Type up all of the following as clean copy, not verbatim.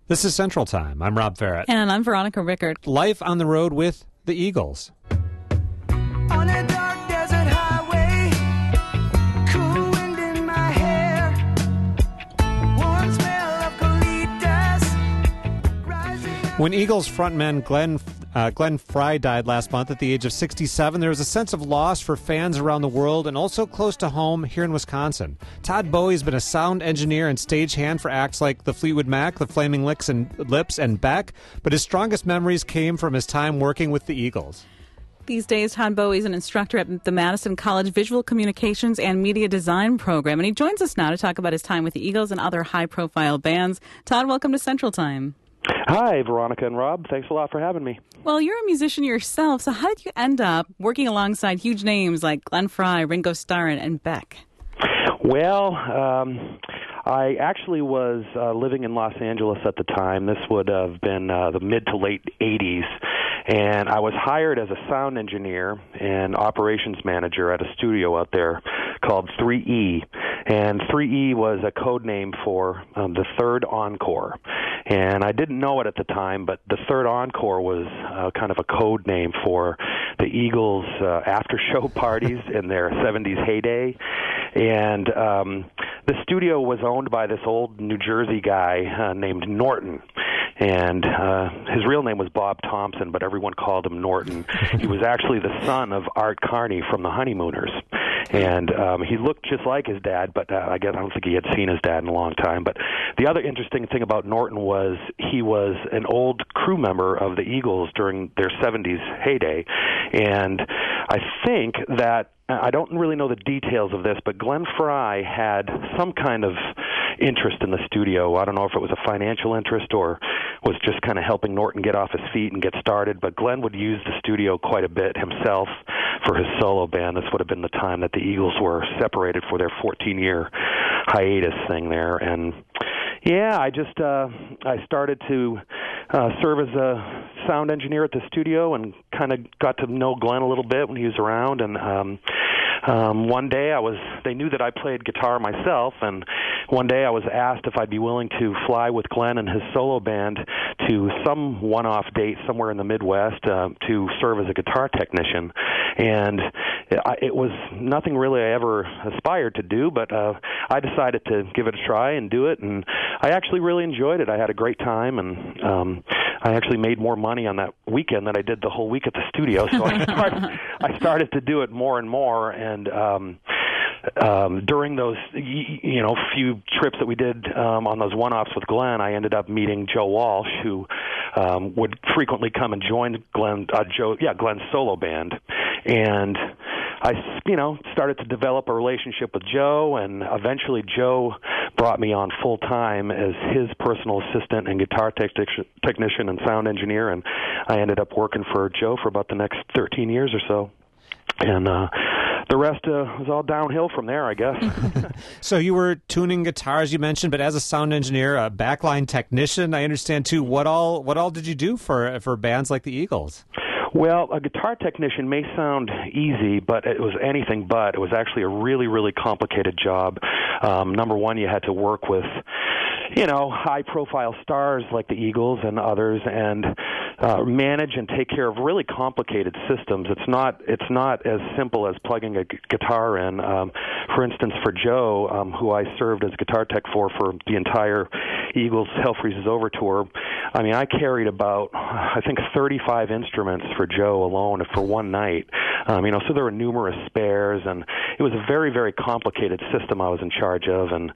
This is Central Time. I'm Rob Farrett. And I'm Veronica Rickard. Life on the road with the Eagles. On a dark desert highway, cool wind in my hair, warm smell of colitas rising. When Eagles frontman Glenn Frey died last month at the age of 67, there was a sense of loss for fans around the world and also close to home here in Wisconsin. Todd Bowie's been a sound engineer and stagehand for acts like the Fleetwood Mac, the Flaming Lips, and Beck, but his strongest memories came from his time working with the Eagles. These days, Todd Bowie is an instructor at the Madison College Visual Communications and Media Design program, and he joins us now to talk about his time with the Eagles and other high-profile bands. Todd, welcome to Central Time. Hi, Veronica and Rob. Thanks a lot for having me. Well, you're a musician yourself, so how did you end up working alongside huge names like Glenn Frey, Ringo Starr, and Beck? Well, I actually was living in Los Angeles at the time. This would have been the mid to late 80s. And I was hired as a sound engineer and operations manager at a studio out there called 3E. And 3E was a code name for the Third Encore. And I didn't know it at the time, but the Third Encore was kind of a code name for the Eagles' after-show parties in their 70s heyday. And the studio was owned by this old New Jersey guy named Norton. And his real name was Bob Thompson, but everyone called him Norton. He was actually the son of Art Carney from the Honeymooners. And he looked just like his dad, but I don't think he had seen his dad in a long time. But the other interesting thing about Norton was he was an old crew member of the Eagles during their 70s heyday. And I think that, I don't really know the details of this, but Glenn Frey had some kind of interest in the studio. I don't know if it was a financial interest or was just kind of helping Norton get off his feet and get started, but Glenn would use the studio quite a bit himself for his solo band. This would have been the time that the Eagles were separated for their 14-year hiatus thing there. And yeah, I started to serve as a sound engineer at the studio and kind of got to know Glenn a little bit when he was around. And one day they knew that I played guitar myself, and one day I was asked if I'd be willing to fly with Glenn and his solo band to some one-off date somewhere in the Midwest to serve as a guitar technician. And it was nothing really I ever aspired to do, but I decided to give it a try and do it, and I actually really enjoyed it. I had a great time, and I actually made more money on that weekend than I did the whole week at the studio, so I started to do it more and more, and during those few trips that we did on those one-offs with Glenn, I ended up meeting Joe Walsh, who would frequently come and join Glenn's solo band. And I started to develop a relationship with Joe, and eventually Joe brought me on full-time as his personal assistant and guitar technician and sound engineer, and I ended up working for Joe for about the next 13 years or so. And the rest was all downhill from there, I guess. So you were tuning guitars, you mentioned, but as a sound engineer, a backline technician, I understand too. What all did you do for bands like the Eagles? Well, a guitar technician may sound easy, but it was anything but. It was actually a really, really complicated job. Number one, you had to work with high-profile stars like the Eagles and others, and manage and take care of really complicated systems. It's not as simple as plugging a guitar in. For instance, for Joe, who I served as guitar tech for the entire Eagles Hell Freezes Over tour, I mean, I carried about, I think, 35 instruments for Joe alone for one night. So there were numerous spares, and it was a very, very complicated system I was in charge of, and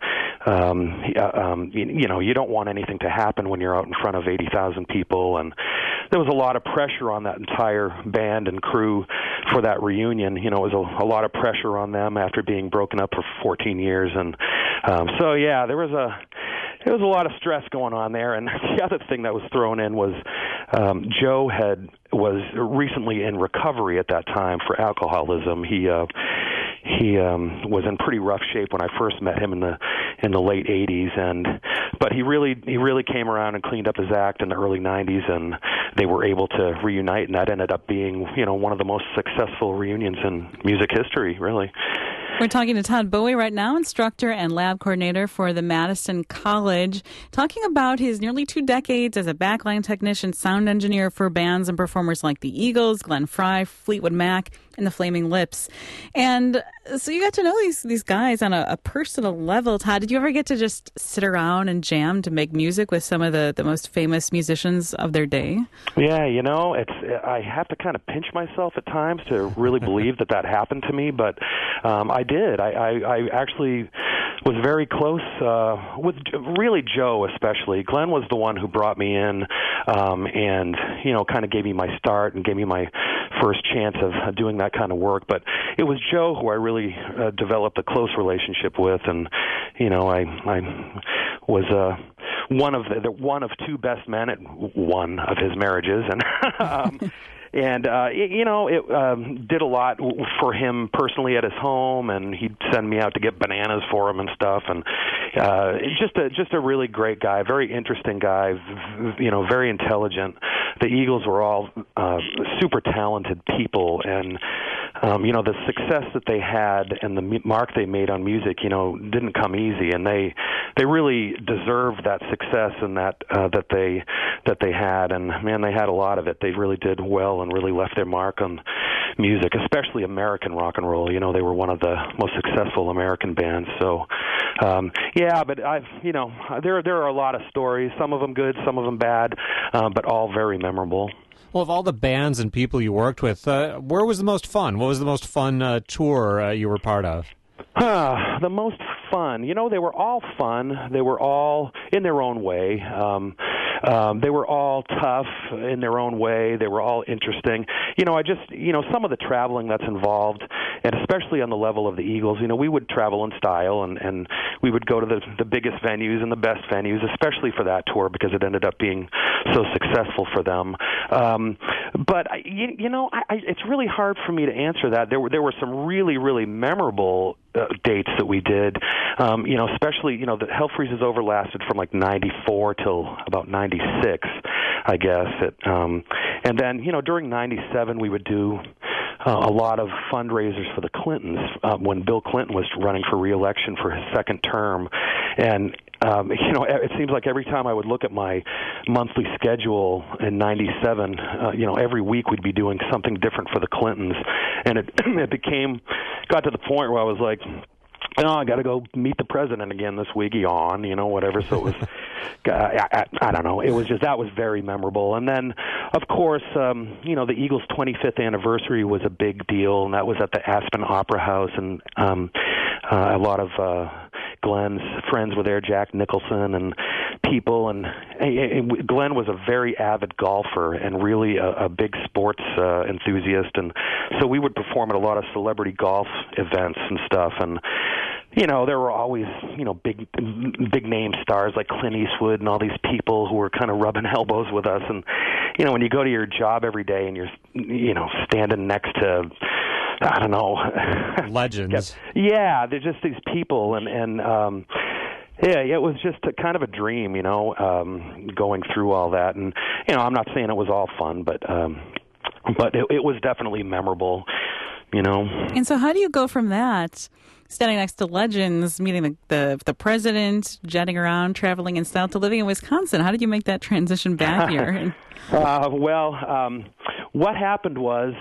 you don't want anything to happen when you're out in front of 80,000 people, and there was a lot of pressure on that entire band and crew for that reunion. It was a lot of pressure on them after being broken up for 14 years, and there was a lot of stress going on there. And the other thing that was thrown in was Joe was recently in recovery at that time for alcoholism. He was in pretty rough shape when I first met him in the late 80s, but he really came around and cleaned up his act in the early 90s, and they were able to reunite, and that ended up being one of the most successful reunions in music history, really. We're talking to Todd Bowie right now, instructor and lab coordinator for the Madison College, talking about his nearly 2 decades as a backline technician, sound engineer for bands and performers like the Eagles, Glenn Frey, Fleetwood Mac, and the Flaming Lips. And so you got to know these guys on a personal level. Todd, did you ever get to just sit around and jam to make music with some of the most famous musicians of their day? Yeah, I have to kind of pinch myself at times to really believe that happened to me, but I did. I actually was very close with really Joe especially. Glenn was the one who brought me in and, kind of gave me my start and gave me my first chance of doing that kind of work. But it was Joe who I really developed a close relationship with, and, I was one of 2 best men at one of his marriages, and and it did a lot for him personally at his home, and he'd send me out to get bananas for him and stuff, and just a really great guy, very interesting guy, very intelligent. The Eagles were all super talented people, and the success that they had and the mark they made on music, didn't come easy, and they really deserved that success and that they had, and man, they had a lot of it. They really did well and really left their mark on music, especially American rock and roll. They were one of the most successful American bands. So, but there are a lot of stories. Some of them good, some of them bad, but all very memorable. Well, of all the bands and people you worked with, where was the most fun? What was the most fun tour you were part of? The most fun. They were all fun. They were all in their own way. They were all tough in their own way. They were all interesting. Some of the traveling that's involved, and especially on the level of the Eagles, we would travel in style, and we would go to the biggest venues and the best venues, especially for that tour because it ended up being so successful for them. But it's really hard for me to answer that. There were some really, really memorable dates that we did, especially, the Hell Freezes Over lasted from like 94 till about 96, I guess. And then, during 97, we would do a lot of fundraisers for the Clintons when Bill Clinton was running for re-election for his second term. And it seems like every time I would look at my monthly schedule in 97, every week we'd be doing something different for the Clintons. And it got to the point where I was like, I got to go meet the president again this week, whatever. So it was, I don't know. It was that was very memorable. And then, of course, the Eagles' 25th anniversary was a big deal, and that was at the Aspen Opera House, and a lot of Glenn's friends were there, Jack Nicholson and people, and Glenn was a very avid golfer and really a big sports enthusiast, and so we would perform at a lot of celebrity golf events and stuff, and there were always, big name stars like Clint Eastwood and all these people who were kind of rubbing elbows with us, and when you go to your job every day and you're standing next to, I don't know, legends. Yeah, they're just these people, and it was just kind of a dream, going through all that, and I'm not saying it was all fun, but it was definitely memorable, And so, how do you go from that, standing next to legends, meeting the president, jetting around, traveling in style, to living in Wisconsin? How did you make that transition back here? What happened was,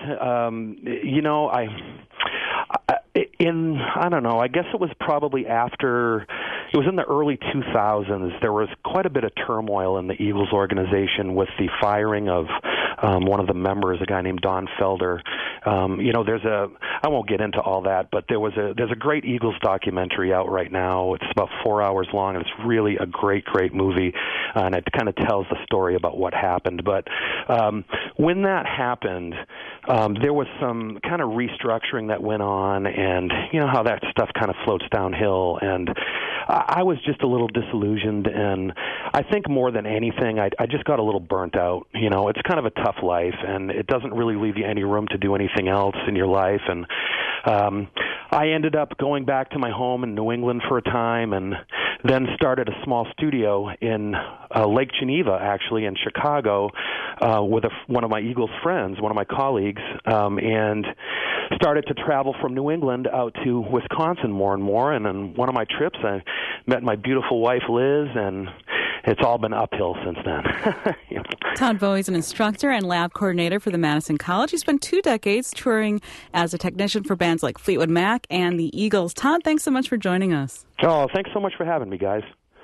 I don't know, I guess it was probably after, it was in the early 2000s, there was quite a bit of turmoil in the Eagles organization with the firing of one of the members, a guy named Don Felder. I won't get into all that, but there's a great Eagles documentary out right now. It's about 4 hours long, and it's really a great, great movie, and it kind of tells the story about what happened. But when that happened, there was some kind of restructuring that went on, and how that stuff kind of floats downhill, and I was just a little disillusioned, and I think more than anything, I just got a little burnt out. It's kind of a tough life, and it doesn't really leave you any room to do anything else in your life, and I ended up going back to my home in New England for a time, and then started a small studio in Lake Geneva, actually, in Chicago, with one of my Eagles friends, one of my colleagues, and started to travel from New England out to Wisconsin more and more. And on one of my trips, I met my beautiful wife, Liz, and it's all been uphill since then. Yeah. Todd Bowie is an instructor and lab coordinator for the Madison College. He spent 2 decades touring as a technician for bands like Fleetwood Mac and the Eagles. Todd, thanks so much for joining us. Oh, thanks so much for having me, guys.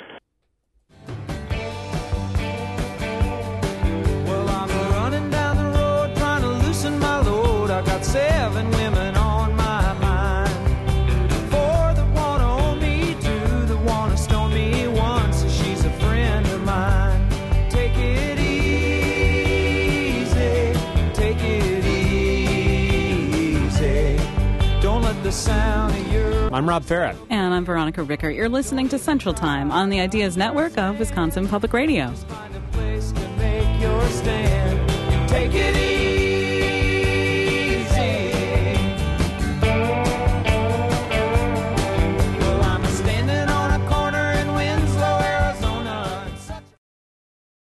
Well, I'm running down the road trying to loosen my load. I got 7 women on my mind. 4 that want to own me, 2 that want to stone me. 1 says she's a friend of mine. Take it easy, take it easy. Don't let the sound of your... I'm Rob Farrett. And I'm Veronica Ricker. You're listening to Central Time on the Ideas Network of Wisconsin Public Radio. Find a place to make your stand. Take it easy.